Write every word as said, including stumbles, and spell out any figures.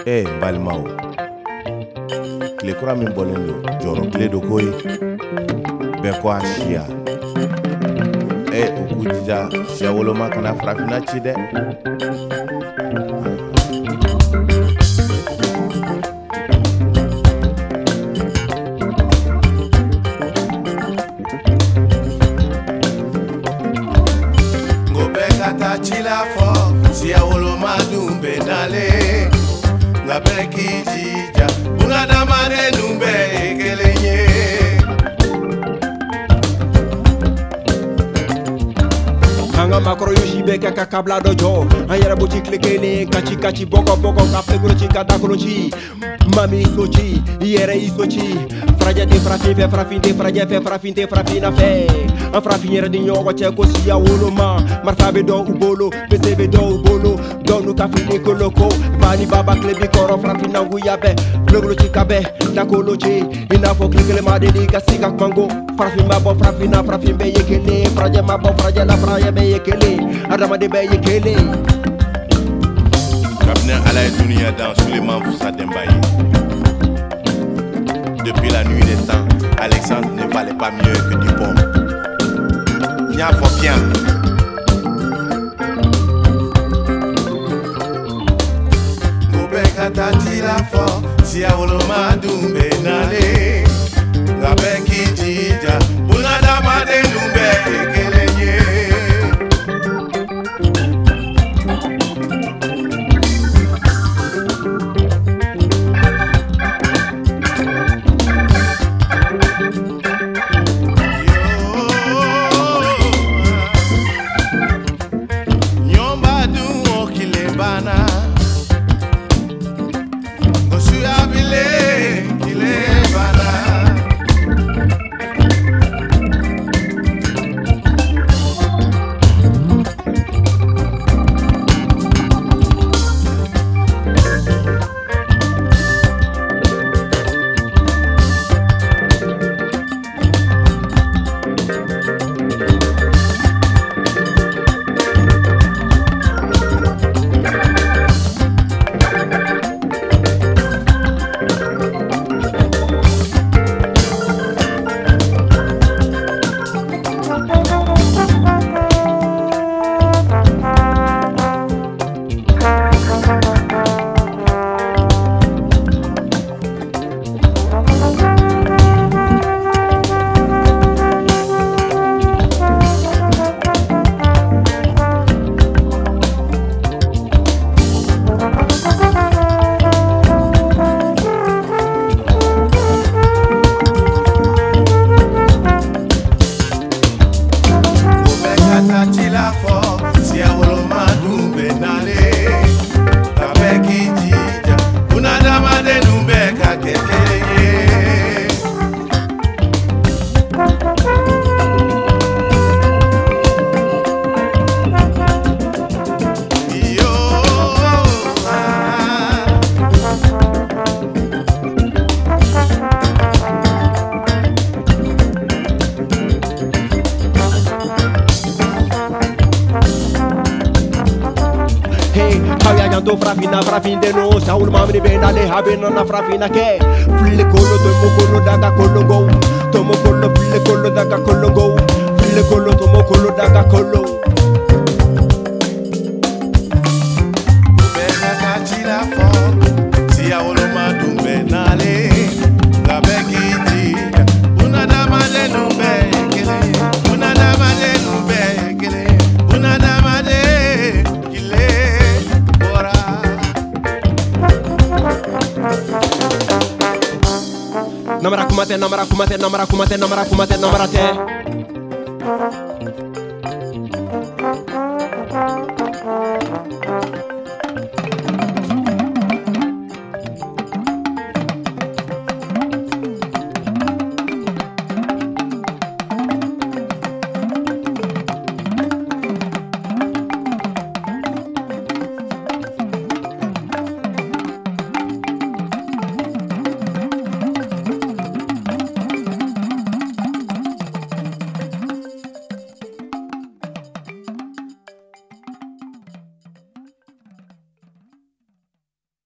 Eh, Balmao. Kile kura min bolen do, joro kile do koy. Be kwa shia. Eh, ukujija, shia woloma kana frafina chide. Kata chila fo si awolo madumbe nale ngabe kijija una damane numbe ekelenye Hanga makro yoshi beka kakabla dojo ayara buti klekele kachi kachi boko boko kafe grochi kata krochi mami sochi yere isochi fraja de frafi fe frafi de fraja fe frafi de frafi na fe a frafi yere di nyogo che ko si ya wolo ma marfabe do ubolo pesebe do ubolo do nu kafe ni koloko bani baba klebi koro frafi na guyabe gloglochi kabe na kolochi ina fo klekele ma de di kasika mango frafi mabo frafi na frafi be yekele fraja mabo fraja na fraja be yekele adama de be yekele Capitaine Alain Dunia dans Suleiman Foussa Dembaye. Depuis la nuit des temps, Alexandre ne valait pas mieux que Dupont. Nya Fokian. Ngobeka tatila fo si awolo madumbe nale ngabe kijija una damane numbe ekelenye Do frafina frafinde no saul mamni benale habena na frafina ke fille kolo to mo kolo daga kolo go to mo kolo fille kolo daga kolo go fille kolo to mo kolo daga kolo Ngobeka tatila fo si awolo madumbe nale ngabe kijija una damane numbe ekelenye una damane numbe ekelenye una damane Namara kumate, namara kumate, namara kumate, namara kumate, namara te.